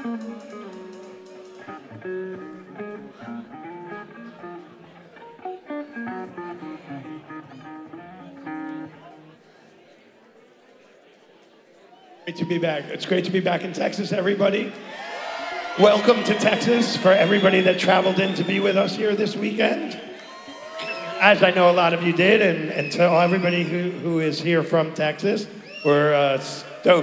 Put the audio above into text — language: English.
Great to be back. It's great to be back in Texas, everybody. Welcome to Texas for everybody that traveled in to be with us here this weekend. As I know a lot of you did, and to everybody who is here from Texas, we're